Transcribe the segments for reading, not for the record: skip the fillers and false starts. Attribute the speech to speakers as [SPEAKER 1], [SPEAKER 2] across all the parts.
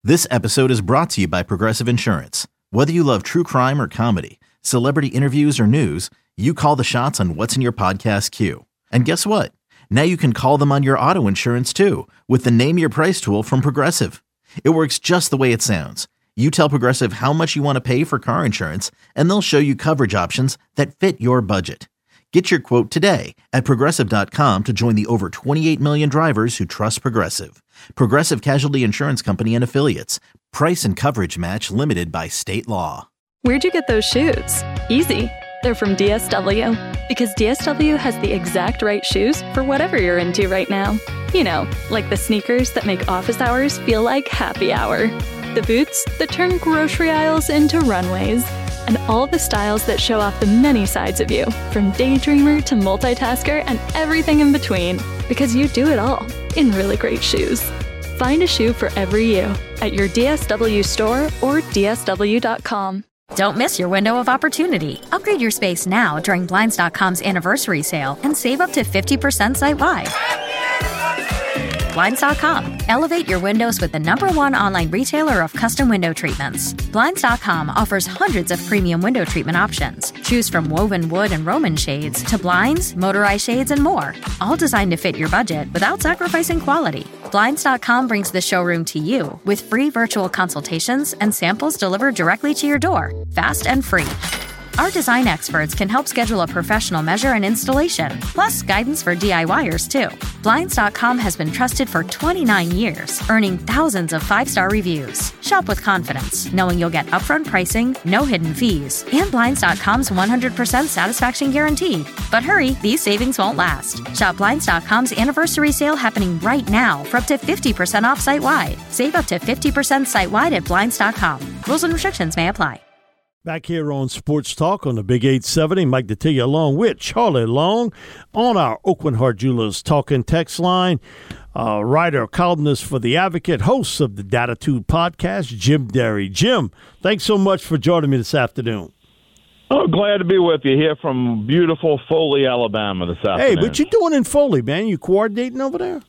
[SPEAKER 1] This episode is brought to you by Progressive Insurance. Whether you love true crime or comedy, celebrity interviews or news, you call the shots on what's in your podcast queue. And guess what? Now you can call them on your auto insurance too with the Name Your Price tool from Progressive. It works just the way it sounds. You tell Progressive how much you want to pay for car insurance, and they'll show you coverage options that fit your budget. Get your quote today at Progressive.com to join the over 28 million drivers who trust Progressive. Progressive Casualty Insurance Company and Affiliates. Price and coverage match limited by state law.
[SPEAKER 2] Where'd you get those shoes? Easy. They're from DSW. Because DSW has the exact right shoes for whatever you're into right now. You know, like the sneakers that make office hours feel like happy hour. The boots that turn grocery aisles into runways. And all the styles that show off the many sides of you, from daydreamer to multitasker and everything in between. Because you do it all in really great shoes. Find a shoe for every you at your DSW store or DSW.com.
[SPEAKER 3] Don't miss your window of opportunity. Upgrade your space now during Blinds.com's anniversary sale and save up to 50% site-wide. Blinds.com. Elevate your windows with the #1 online retailer of custom window treatments. Blinds.com offers hundreds of premium window treatment options. Choose from woven wood and Roman shades to blinds, motorized shades, and more. All designed to fit your budget without sacrificing quality. Blinds.com brings the showroom to you with free virtual consultations and samples delivered directly to your door, fast and free. Our design experts can help schedule a professional measure and installation, plus guidance for DIYers, too. Blinds.com has been trusted for 29 years, earning thousands of 5-star reviews. Shop with confidence, knowing you'll get upfront pricing, no hidden fees, and Blinds.com's 100% satisfaction guarantee. But hurry, these savings won't last. Shop Blinds.com's anniversary sale happening right now for up to 50% off site-wide. Save up to 50% site-wide at Blinds.com. Rules and restrictions may apply.
[SPEAKER 4] Back here on Sports Talk on the Big 870, Mike Detillier along with Charlie Long on our Oakland Heart Jewelers Talking text line. Writer, columnist for The Advocate, host of the Datitude podcast, Jim Derry. Jim, thanks so much for joining me this afternoon.
[SPEAKER 5] Oh, glad to be with you here from beautiful Foley, Alabama this afternoon.
[SPEAKER 4] Hey, what you doing in Foley, man? You coordinating over there?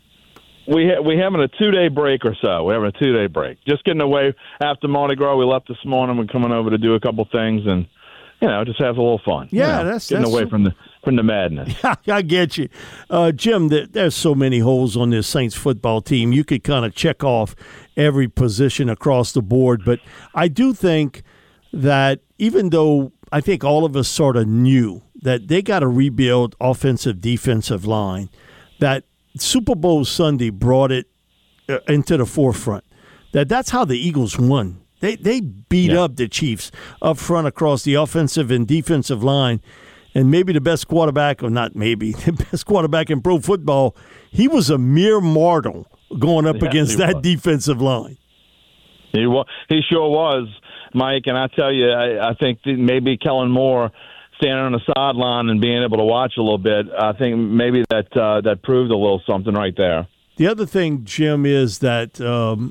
[SPEAKER 5] We having a 2-day break or so. We're having a 2-day break. Just getting away after Mardi Gras. We left this morning. We're coming over to do a couple things and, just have a little fun.
[SPEAKER 4] Yeah,
[SPEAKER 5] that's getting away from the madness.
[SPEAKER 4] I get you. Jim, there's so many holes on this Saints football team. You could kind of check off every position across the board. But I do think that even though I think all of us sort of knew that they got to rebuild offensive, defensive line, that Super Bowl Sunday brought it into the forefront. That's how the Eagles won. They beat up the Chiefs up front across the offensive and defensive line. And maybe the best quarterback, or not maybe, the best quarterback in pro football, he was a mere mortal going up against that defensive line.
[SPEAKER 5] He sure was, Mike. And I tell you, I think that maybe Kellen Moore standing on the sideline and being able to watch a little bit, I think maybe that proved a little something right there.
[SPEAKER 4] The other thing, Jim, is that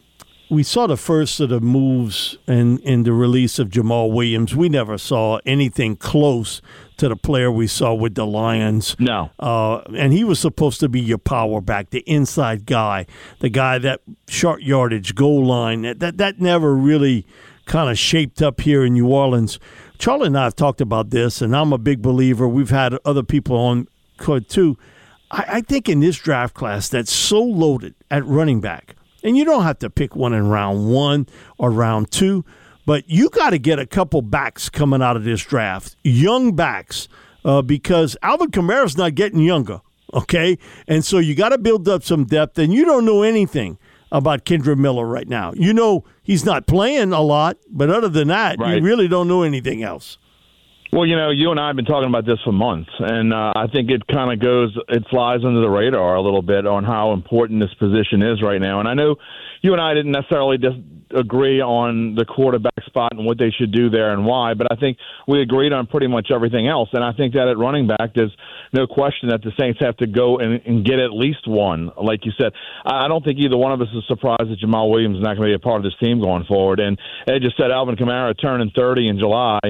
[SPEAKER 4] we saw the first of the moves in the release of Jamal Williams. We never saw anything close to the player we saw with the Lions.
[SPEAKER 5] No.
[SPEAKER 4] And he was supposed to be your power back, the inside guy, the guy that short yardage, goal line. That never really kind of shaped up here in New Orleans. Charlie and I have talked about this, and I'm a big believer. We've had other people on too. I think in this draft class that's so loaded at running back, and you don't have to pick one in round 1 or round 2, but you got to get a couple backs coming out of this draft, young backs, because Alvin Kamara's not getting younger, okay? And so you got to build up some depth, and you don't know anything about Kendra Miller right now. You know he's not playing a lot, but other than that, You really don't know anything else.
[SPEAKER 5] Well, you and I have been talking about this for months, and I think it kind of flies under the radar a little bit on how important this position is right now. And I know you and I didn't necessarily agree on the quarterback spot and what they should do there and why, but I think we agreed on pretty much everything else. And I think that at running back, there's no question that the Saints have to go and get at least one. Like you said, I don't think either one of us is surprised that Jamal Williams is not going to be a part of this team going forward. And Ed just said Alvin Kamara turning 30 in July.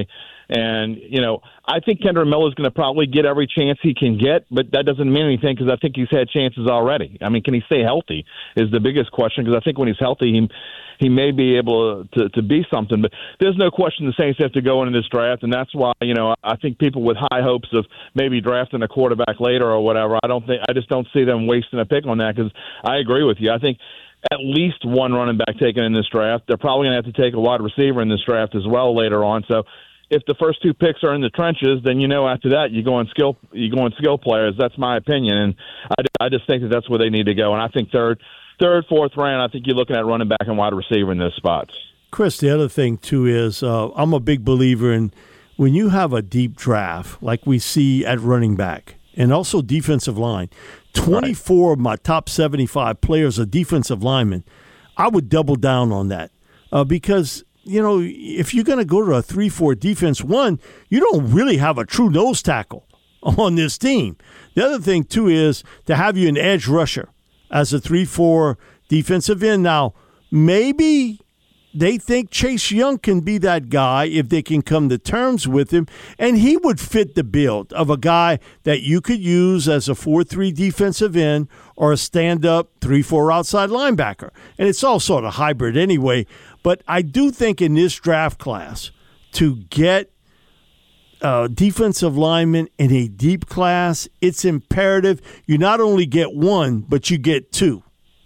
[SPEAKER 5] And, I think Kendra Miller is going to probably get every chance he can get, but that doesn't mean anything because I think he's had chances already. I mean, can he stay healthy is the biggest question, because I think when he's healthy, he may be able to be something. But there's no question the Saints have to go into this draft, and that's why, I think people with high hopes of maybe drafting a quarterback later or whatever, I just don't see them wasting a pick on that, because I agree with you. I think at least one running back taken in this draft. They're probably going to have to take a wide receiver in this draft as well later on. So if the first two picks are in the trenches, then after that you go on skill players. That's my opinion, and I just think that's where they need to go. And I think third, fourth round, I think you're looking at running back and wide receiver in those spots.
[SPEAKER 4] Chris, the other thing too is I'm a big believer in when you have a deep draft like we see at running back and also defensive line. 24 of my top 75 players are defensive linemen. I would double down on that because, if you're going to go to a 3-4 defense, one, you don't really have a true nose tackle on this team. The other thing, too, is to have you an edge rusher as a 3-4 defensive end. Now, maybe they think Chase Young can be that guy if they can come to terms with him, and he would fit the build of a guy that you could use as a 4-3 defensive end or a stand-up 3-4 outside linebacker. And it's all sort of hybrid anyway. But I do think in this draft class, to get defensive linemen in a deep class, it's imperative you not only get one, but you get two.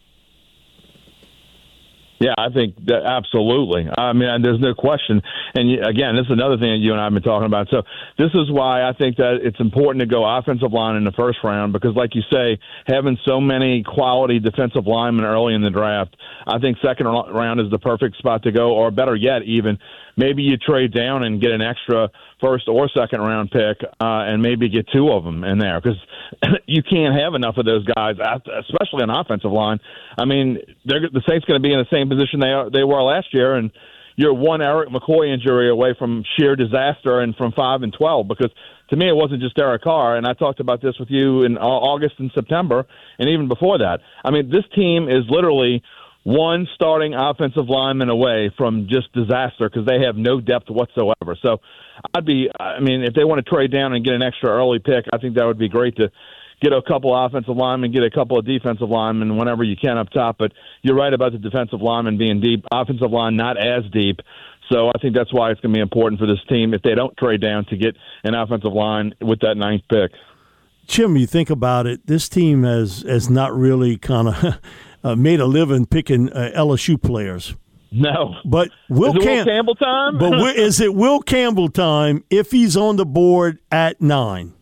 [SPEAKER 5] Yeah, I think that absolutely. I mean, there's no question. And again, this is another thing that you and I have been talking about. So this is why I think that it's important to go offensive line in the first round, because like you say, having so many quality defensive linemen early in the draft, I think second round is the perfect spot to go, or better yet, even maybe you trade down and get an extra first or second round pick and maybe get two of them in there, because you can't have enough of those guys, especially on offensive line. I mean, the Saints going to be in the same position they were last year, and you're one Eric McCoy injury away from sheer disaster and from 5-12, because to me it wasn't just Derek Carr, and I talked about this with you in August and September and even before that. I mean, this team is literally one starting offensive lineman away from just disaster because they have no depth whatsoever. So if they want to trade down and get an extra early pick, I think that would be great to get a couple offensive linemen, get a couple of defensive linemen whenever you can up top. But you're right about the defensive linemen being deep. Offensive line not as deep. So I think that's why it's going to be important for this team, if they don't trade down, to get an offensive line with that ninth pick.
[SPEAKER 4] Jim, you think about it, this team has not really kind of made a living picking LSU players.
[SPEAKER 5] No.
[SPEAKER 4] But
[SPEAKER 5] Will Campbell time?
[SPEAKER 4] But is it Will Campbell time if he's on the board at 9?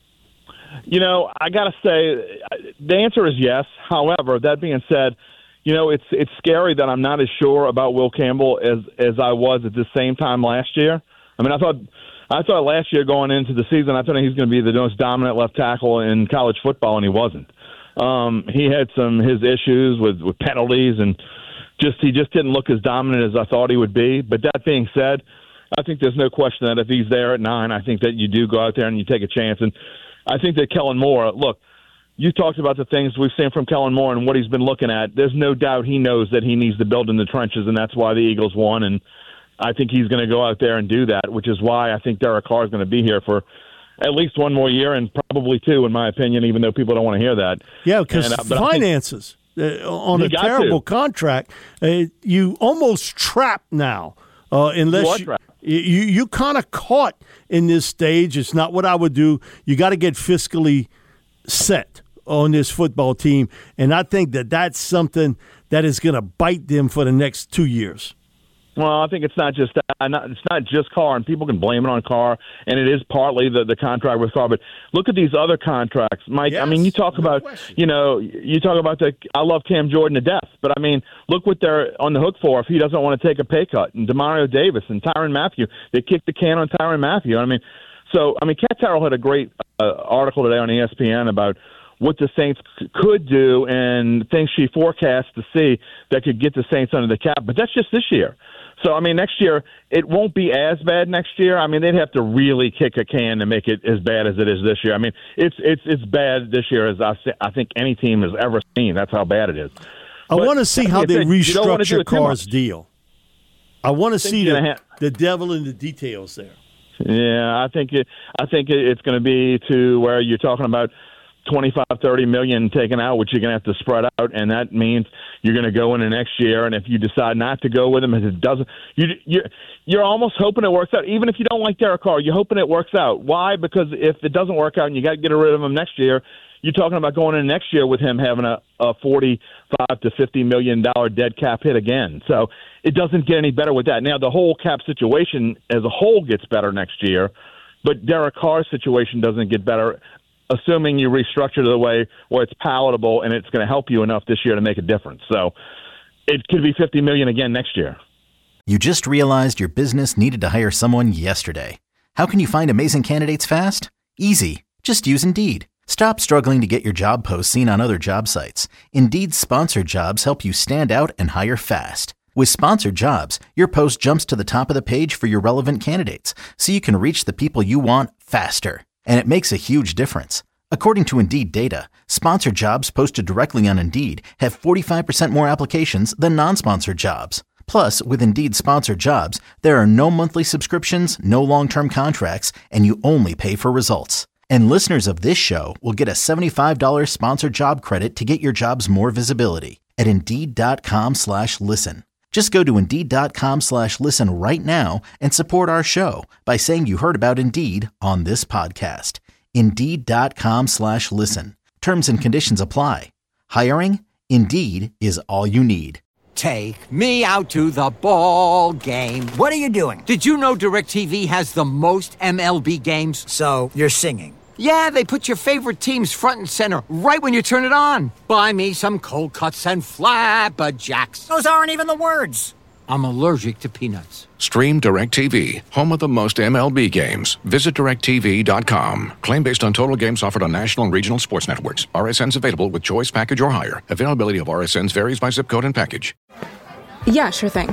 [SPEAKER 5] I got to say, the answer is yes. However, that being said, it's scary that I'm not as sure about Will Campbell as I was at the same time last year. I mean, I thought last year going into the season, I thought he was going to be the most dominant left tackle in college football, and he wasn't. He had his issues with penalties, and he just didn't look as dominant as I thought he would be. But that being said, I think there's no question that if he's there at 9, I think that you do go out there and you take a chance. And I think that Kellen Moore, look, you talked about the things we've seen from Kellen Moore and what he's been looking at. There's no doubt he knows that he needs to build in the trenches, and that's why the Eagles won. And I think he's going to go out there and do that, which is why I think Derek Carr is going to be here for at least one more year, and probably 2, in my opinion, even though people don't want to hear that.
[SPEAKER 4] Yeah, because finances on a terrible contract, you almost trapped now, unless you kind of caught in this stage. It's not what I would do. You got to get fiscally set on this football team, and I think that's something that is going to bite them for the next 2 years.
[SPEAKER 5] Well, I think it's not just that. It's not just Carr, and people can blame it on Carr, and it is partly the contract with Carr. But look at these other contracts, Mike. Yes, I mean, you talk about I love Cam Jordan to death, but I mean, look what they're on the hook for if he doesn't want to take a pay cut. And Demario Davis and Tyrann Mathieu, they kicked the can on Tyrann Mathieu. Kat Terrell had a great article today on ESPN about what the Saints could do and things she forecasts to see that could get the Saints under the cap. But that's just this year. So, I mean, next year, it won't be as bad next year. I mean, they'd have to really kick a can to make it as bad as it is this year. I mean, it's bad this year as I think any team has ever seen. That's how bad it is.
[SPEAKER 4] I want to see how they restructure Carr's deal. I want to see the devil in the details there.
[SPEAKER 5] Yeah, I think it's going to be to where you're talking about 25, 30 million taken out, which you're going to have to spread out, and that means you're going to go into next year. And if you decide not to go with him, if it doesn't, you're almost hoping it works out. Even if you don't like Derek Carr, you're hoping it works out. Why? Because if it doesn't work out and you got to get rid of him next year, you're talking about going in next year with him having a $45 to $50 million dead cap hit again. So it doesn't get any better with that. Now, the whole cap situation as a whole gets better next year, but Derek Carr's situation doesn't get better, assuming you restructure it the way where it's palatable and it's going to help you enough this year to make a difference. So it could be $50 million again next year.
[SPEAKER 1] You just realized your business needed to hire someone yesterday. How can you find amazing candidates fast? Easy. Just use Indeed. Stop struggling to get your job posts seen on other job sites. Indeed's sponsored jobs help you stand out and hire fast. With sponsored jobs, your post jumps to the top of the page for your relevant candidates, so you can reach the people you want faster. And it makes a huge difference. According to Indeed data, sponsored jobs posted directly on Indeed have 45% more applications than non-sponsored jobs. Plus, with Indeed sponsored jobs, there are no monthly subscriptions, no long-term contracts, and you only pay for results. And listeners of this show will get a $75 sponsored job credit to get your jobs more visibility at Indeed.com/listen. Just go to Indeed.com/listen right now and support our show by saying you heard about Indeed on this podcast. Indeed.com/listen. Terms and conditions apply. Hiring? Indeed is all you need.
[SPEAKER 6] Take me out to the ball game.
[SPEAKER 7] What are you doing?
[SPEAKER 6] Did you know DirecTV has the most MLB games?
[SPEAKER 7] So, you're singing.
[SPEAKER 6] Yeah, they put your favorite teams front and center right when you turn it on. Buy me some cold cuts and flapjacks.
[SPEAKER 7] Those aren't even the words.
[SPEAKER 6] I'm allergic to peanuts.
[SPEAKER 8] Stream DirecTV, home of the most MLB games. Visit DirecTV.com. Claim based on total games offered on national and regional sports networks. RSNs available with choice package or higher. Availability of RSNs varies by zip code and package.
[SPEAKER 9] Yeah, sure thing.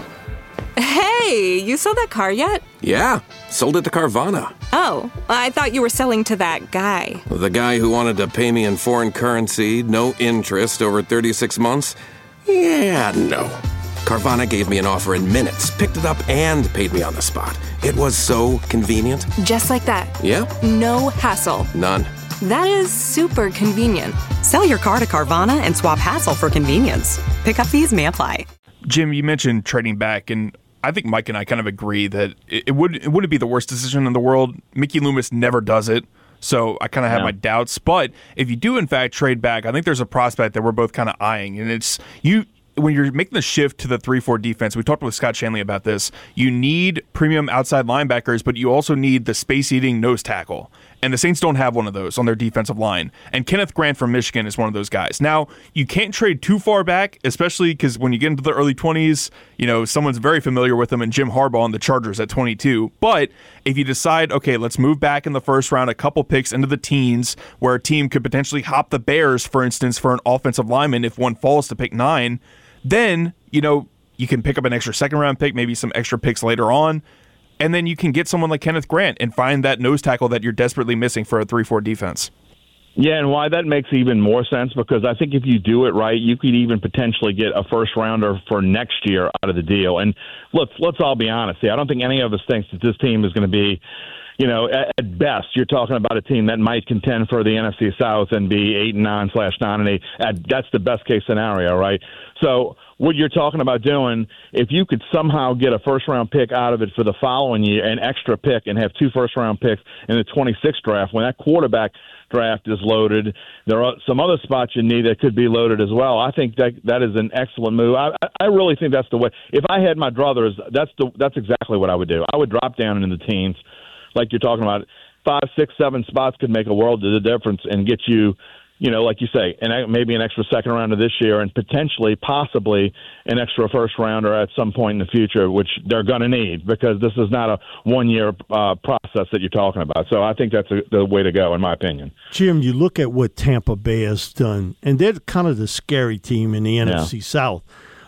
[SPEAKER 9] Hey, you sold that car yet?
[SPEAKER 10] Yeah, sold it to Carvana.
[SPEAKER 9] Oh, I thought you were selling to that guy.
[SPEAKER 10] The guy who wanted to pay me in foreign currency, no interest, over 36 months? Yeah, no. Carvana gave me an offer in minutes, picked it up, and paid me on the spot. It was so convenient.
[SPEAKER 9] Just like that.
[SPEAKER 10] Yeah.
[SPEAKER 9] No hassle.
[SPEAKER 10] None.
[SPEAKER 9] That is super convenient.
[SPEAKER 11] Sell your car to Carvana and swap hassle for convenience. Pickup fees may apply.
[SPEAKER 12] Jim, you mentioned trading back, and I think Mike and I kind of agree that it wouldn't be the worst decision in the world. Mickey Loomis never does it, so I kind of have my doubts. But if you do, in fact, trade back, I think there's a prospect that we're both kind of eyeing, and it's you. When you're making the shift to the 3-4 defense, we talked with Scott Shanley about this, you need premium outside linebackers, but you also need the space-eating nose tackle. And the Saints don't have one of those on their defensive line. And Kenneth Grant from Michigan is one of those guys. Now, you can't trade too far back, especially because when you get into the early 20s, someone's very familiar with them, and Jim Harbaugh on the Chargers at 22. But if you decide, okay, let's move back in the first round, a couple picks into the teens, where a team could potentially hop the Bears, for instance, for an offensive lineman if one falls to pick 9, then, you can pick up an extra second-round pick, maybe some extra picks later on, and then you can get someone like Kenneth Grant and find that nose tackle that you're desperately missing for a 3-4 defense.
[SPEAKER 5] Yeah, and why that makes even more sense, because I think if you do it right, you could even potentially get a first-rounder for next year out of the deal. And let's all be honest here. I don't think any of us thinks that this team is going to be, at best, you're talking about a team that might contend for the NFC South and be 8-9/9-8. That's the best-case scenario, right? So what you're talking about doing, if you could somehow get a first-round pick out of it for the following year, an extra pick, and have 2 first-round picks in the 26th draft, when that quarterback draft is loaded, there are some other spots you need that could be loaded as well. I think that is an excellent move. I really think that's the way. If I had my druthers, that's exactly what I would do. I would drop down into the teens, like you're talking about. 5, 6, 7 spots could make a world of the difference and get you, like you say, and maybe an extra second rounder this year, and possibly an extra first rounder at some point in the future, which they're going to need, because this is not a one-year process that you're talking about. So I think that's the way to go, in my opinion.
[SPEAKER 4] Jim, you look at what Tampa Bay has done, and they're kind of the scary team in the NFC South.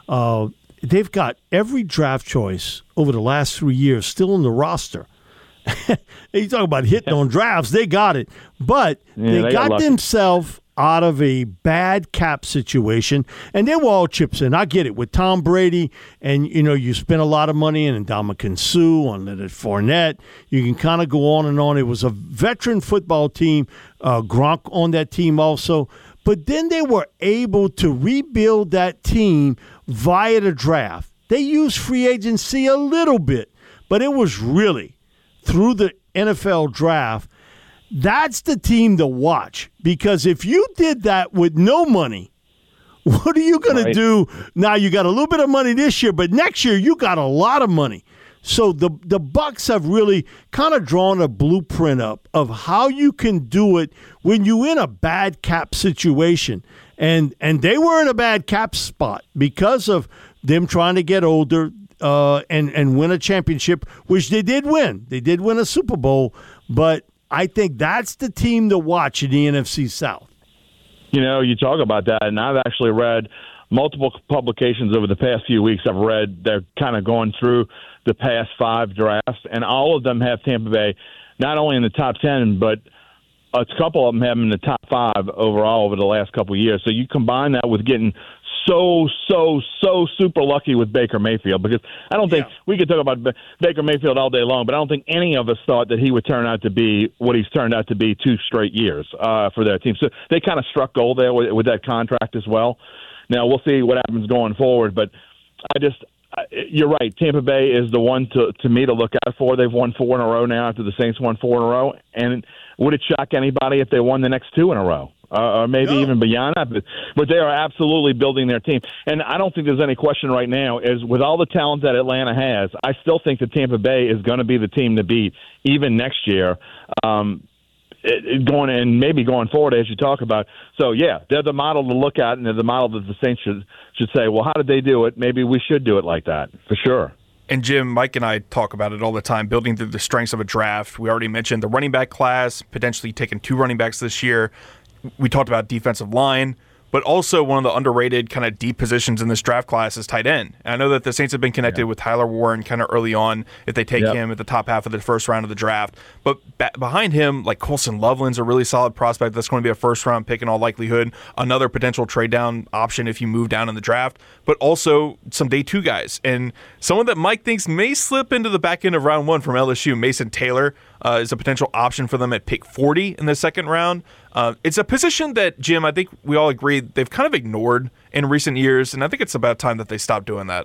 [SPEAKER 4] They've got every draft choice over the last 3 years still in the roster. You talk about hitting on drafts, they got it. But they got themselves out of a bad cap situation, and they were all chips in. I get it. With Tom Brady, and, you spent a lot of money in Ndamukong Suh, on Leonard Fournette. You can kind of go on and on. It was a veteran football team, Gronk on that team also. But then they were able to rebuild that team via the draft. They used free agency a little bit, but it was really through the NFL draft. That's the team to watch, because if you did that with no money, what are you going to do? Now you got a little bit of money this year, but next year you got a lot of money. So the Bucs have really kind of drawn a blueprint up of how you can do it when you're in a bad cap situation. And they were in a bad cap spot because of them trying to get older and win a championship, which they did win. They did win a Super Bowl, but I think that's the team to watch in the NFC South.
[SPEAKER 5] You talk about that, and I've actually read multiple publications over the past few weeks. I've read they're kind of going through the past 5 drafts, and all of them have Tampa Bay not only in the top 10, but a couple of them have them in the top 5 overall over the last couple of years. So you combine that with getting so super lucky with Baker Mayfield, because I don't think we could talk about Baker Mayfield all day long, but I don't think any of us thought that he would turn out to be what he's turned out to be 2 straight years for their team. So they kind of struck gold there with that contract as well. Now we'll see what happens going forward, but you're right. Tampa Bay is the one to me to look out for. They've won 4 in a row now after the Saints won 4 in a row, and would it shock anybody if they won the next 2 in a row? Or maybe even beyond that, but they are absolutely building their team. And I don't think there's any question right now, is with all the talent that Atlanta has, I still think that Tampa Bay is going to be the team to beat even next year, going forward as you talk about. So, they're the model to look at, and they're the model that the Saints should say, well, how did they do it? Maybe we should do it like that, for sure.
[SPEAKER 12] And Jim, Mike and I talk about it all the time, building through the strengths of a draft. We already mentioned the running back class, potentially taking 2 running backs this year. We talked about defensive line, but also one of the underrated kind of deep positions in this draft class is tight end. And I know that the Saints have been connected with Tyler Warren kind of early on if they take him at the top half of the first round of the draft. But behind him, like Colson Loveland's a really solid prospect that's going to be a first-round pick in all likelihood, another potential trade-down option if you move down in the draft, but also some day 2 guys. And someone that Mike thinks may slip into the back end of round 1 from LSU, Mason Taylor, is a potential option for them at pick 40 in the second round. It's a position that, Jim, I think we all agree they've kind of ignored in recent years, and I think it's about time that they stop doing that.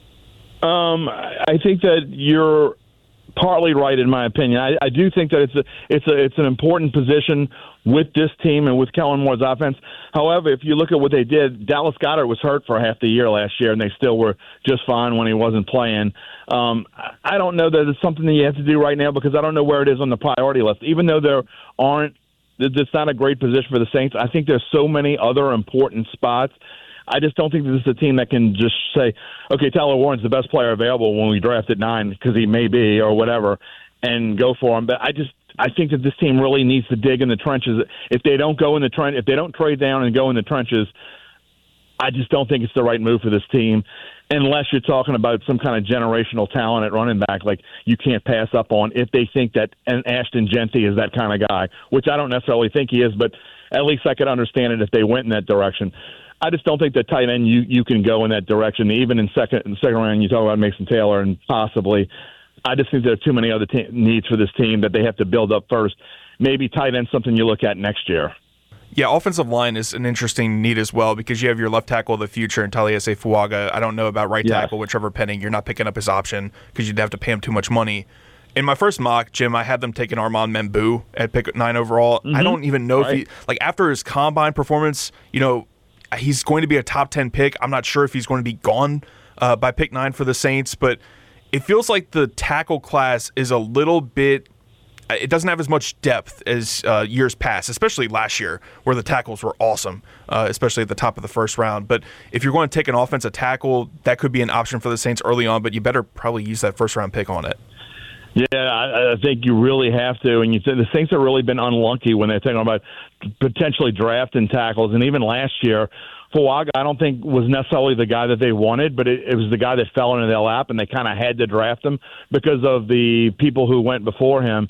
[SPEAKER 5] I think that you're partly right, in my opinion. I do think that it's an important position with this team and with Kellen Moore's offense. However, if you look at what they did, Dallas Goedert was hurt for half the year last year, and they still were just fine when he wasn't playing. I don't know that it's something that you have to do right now, because I don't know where it is on the priority list. Even though it's not a great position for the Saints, I think there's so many other important spots. I just don't think this is a team that can just say, okay, Tyler Warren's the best player available when we draft at 9, because he may be, or whatever, and go for him. But I think that this team really needs to dig in the trenches. If they don't go in the if they don't trade down and go in the trenches, I just don't think it's the right move for this team, unless you're talking about some kind of generational talent at running back, like you can't pass up on, if they think that an Ashton Genty is that kind of guy, which I don't necessarily think he is, but at least I could understand it if they went in that direction. I just don't think that tight end you can go in that direction. Even in the second round, you talk about Mason Taylor and possibly. I just think there are too many other needs for this team that they have to build up first. Maybe tight end something you look at next year.
[SPEAKER 12] Yeah, offensive line is an interesting need as well, because you have your left tackle of the future in Taliese Fuaga. I don't know about right tackle with Trevor Penning. You're not picking up his option because you'd have to pay him too much money. In my first mock, Jim, I had them taking Armand Membou at pick 9 overall. I don't even know if after his combine performance, he's going to be a top 10 pick. I'm not sure if he's going to be gone by pick 9 for the Saints, but it feels like the tackle class is a little bit – it doesn't have as much depth as years past, especially last year where the tackles were awesome, especially at the top of the first round. But if you're going to take an offensive tackle, that could be an option for the Saints early on, but you better probably use that first-round pick on it.
[SPEAKER 5] Yeah, I think you really have to. And the Saints have really been unlucky when they're talking about potentially drafting tackles. And even last year, Fuaga, I don't think was necessarily the guy that they wanted, but it was the guy that fell into their lap, and they kind of had to draft him because of the people who went before him.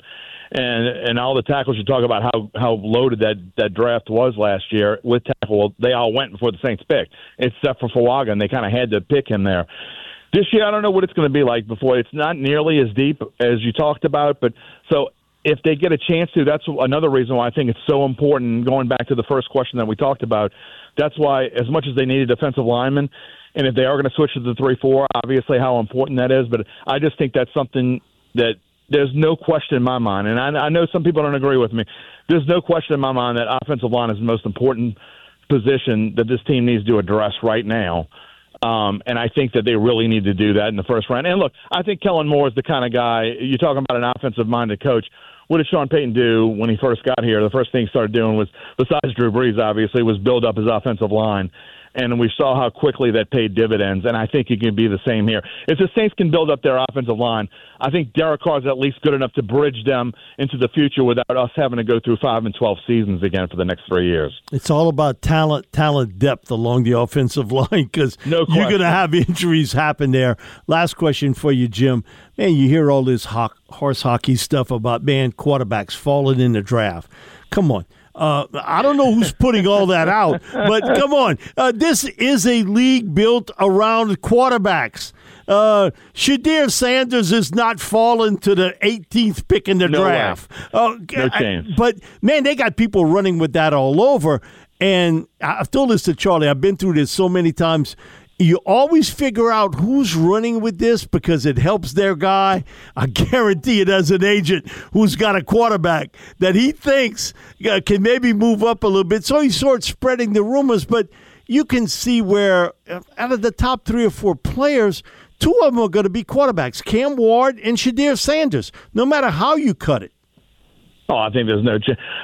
[SPEAKER 5] and all the tackles you talk about how loaded that draft was last year with tackle. Well, they all went before the Saints picked, except for Fuaga, and they kind of had to pick him there. This year, I don't know what it's going to be like before. It's not nearly as deep as you talked about, but so if they get a chance to, that's another reason why I think it's so important. Going back to the first question that we talked about, that's why as much as they need a defensive lineman, and if they are going to switch to the 3-4, obviously how important that is. But I just think that's something that there's no question in my mind, and I know some people don't agree with me. There's no question in my mind that offensive line is the most important position that this team needs to address right now. And I think that they really need to do that in the first round. And look, I think Kellen Moore is the kind of guy, you're talking about an offensive-minded coach. What did Sean Payton do when he first got here? The first thing he started doing was, besides Drew Brees, obviously, was build up his offensive line. And we saw how quickly that paid dividends, and I think it can be the same here. If the Saints can build up their offensive line, I think Derek Carr is at least good enough to bridge them into the future without us having to go through 5 and 12 seasons again for the next 3 years.
[SPEAKER 4] It's all about talent depth along the offensive line because you're going to have injuries happen there. Last question for you, Jim. Man, you hear all this horse hockey stuff about, quarterbacks falling in the draft. Come on. I don't know who's putting all that out, but come on. This is a league built around quarterbacks. Shedeur Sanders is not falling to the 18th pick in the draft.
[SPEAKER 5] No chance.
[SPEAKER 4] But, man, they got people running with that all over. And I've told this to Charlie. I've been through this so many times. You always figure out who's running with this because it helps their guy. I guarantee it, as an agent who's got a quarterback that he thinks can maybe move up a little bit. So he starts spreading the rumors. But you can see where out of the top 3 or 4 players, 2 of them are going to be quarterbacks, Cam Ward and Shedeur Sanders, no matter how you cut it.
[SPEAKER 5] Oh, I think there's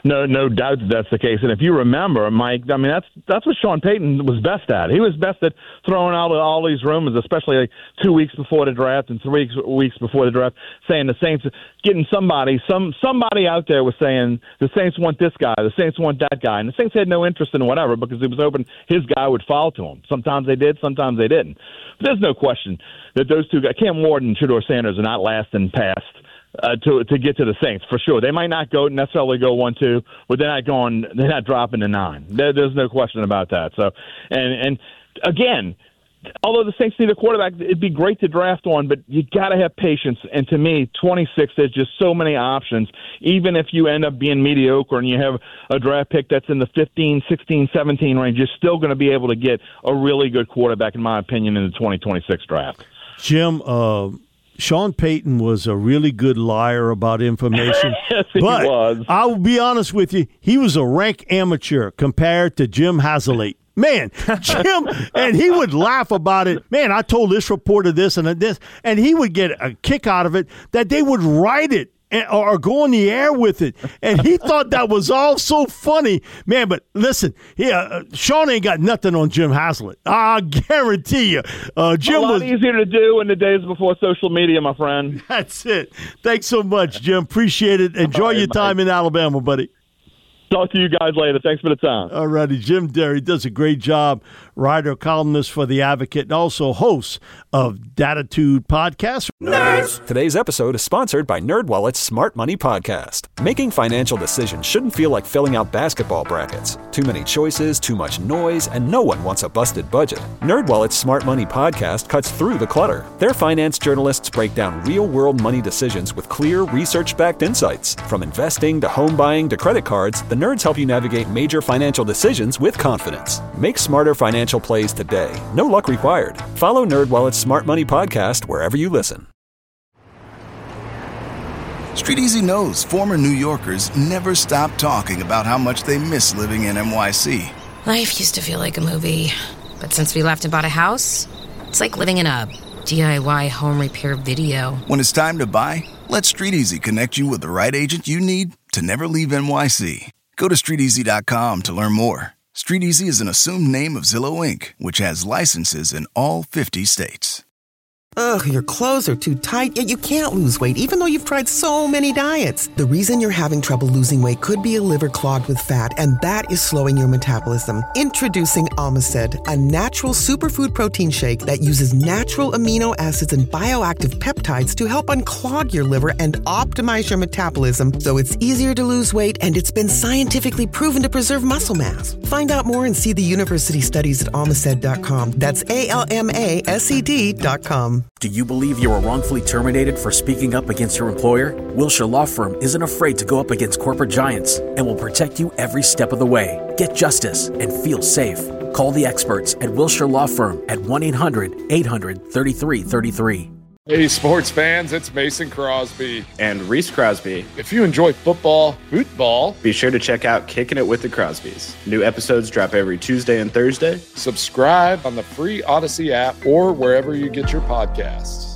[SPEAKER 5] no doubt that that's the case. And if you remember, Mike, I mean, that's what Sean Payton was best at. He was best at throwing out all these rumors, especially like 2 weeks before the draft and 3 weeks before the draft, saying the Saints, getting somebody out there was saying the Saints want this guy, the Saints want that guy. And the Saints had no interest in whatever because he was hoping his guy would fall to him. Sometimes they did, sometimes they didn't. But there's no question that those two guys, Cam Ward and Shedeur Sanders, are not lasting past to get to the Saints for sure. They might not necessarily go 1-2, but they're not dropping to 9. There's no question about that. So, and again, although the Saints need a quarterback, it'd be great to draft one, but you got to have patience. And to me, 26, there's just so many options. Even if you end up being mediocre and you have a draft pick that's in the 15, 16, 17 range, you're still going to be able to get a really good quarterback, in my opinion, in the 2026 draft.
[SPEAKER 4] Jim, Sean Payton was a really good liar about information.
[SPEAKER 5] Yes, he was.
[SPEAKER 4] I will be honest with you, he was a rank amateur compared to Jim Haslett. Man, Jim, and he would laugh about it. Man, I told this reporter this and this, and he would get a kick out of it that they would write it or go on the air with it. And he thought that was all so funny. Man, but listen, Sean ain't got nothing on Jim Haslett. I guarantee you. Jim
[SPEAKER 5] was easier to do in the days before social media, my friend.
[SPEAKER 4] That's it. Thanks so much, Jim. Appreciate it. Enjoy your time in Alabama, buddy.
[SPEAKER 5] Talk to you guys later. Thanks for the time.
[SPEAKER 4] All righty. Jim Derry does a great job. Writer, columnist for The Advocate, and also host of Datitude Podcast.
[SPEAKER 13] Nerds! Today's episode is sponsored by NerdWallet's Smart Money Podcast. Making financial decisions shouldn't feel like filling out basketball brackets. Too many choices, too much noise, and no one wants a busted budget. NerdWallet's Smart Money Podcast cuts through the clutter. Their finance journalists break down real-world money decisions with clear, research-backed insights. From investing to home buying to credit cards, the nerds help you navigate major financial decisions with confidence. Make smarter financial plays today. No luck required. Follow NerdWallet's Smart Money Podcast wherever you listen.
[SPEAKER 14] Street Easy knows former New Yorkers never stop talking about how much they miss living in NYC.
[SPEAKER 15] Life used to feel like a movie, but since we left and bought a house, it's like living in a DIY home repair video.
[SPEAKER 14] When it's time to buy, let Street Easy connect you with the right agent you need to never leave NYC. Go to StreetEasy.com to learn more. Street Easy is an assumed name of Zillow Inc., which has licenses in all 50 states.
[SPEAKER 16] Ugh, your clothes are too tight, yet you can't lose weight even though you've tried so many diets. The reason you're having trouble losing weight could be a liver clogged with fat, and that is slowing your metabolism. Introducing Omicid, a natural superfood protein shake that uses natural amino acids and bioactive peptides to help unclog your liver and optimize your metabolism so it's easier to lose weight, and it's been scientifically proven to preserve muscle mass. Find out more and see the university studies at Omicid.com. That's ALMASED.com.
[SPEAKER 17] Do you believe you were wrongfully terminated for speaking up against your employer? Wilshire Law Firm isn't afraid to go up against corporate giants and will protect you every step of the way. Get justice and feel safe. Call the experts at Wilshire Law Firm at 1-800-800-3333.
[SPEAKER 18] Hey, sports fans, it's Mason Crosby.
[SPEAKER 19] And Reese Crosby.
[SPEAKER 18] If you enjoy football,
[SPEAKER 19] be sure to check out Kicking It with the Crosbys. New episodes drop every Tuesday and Thursday.
[SPEAKER 18] Subscribe on the free Odyssey app or wherever you get your podcasts.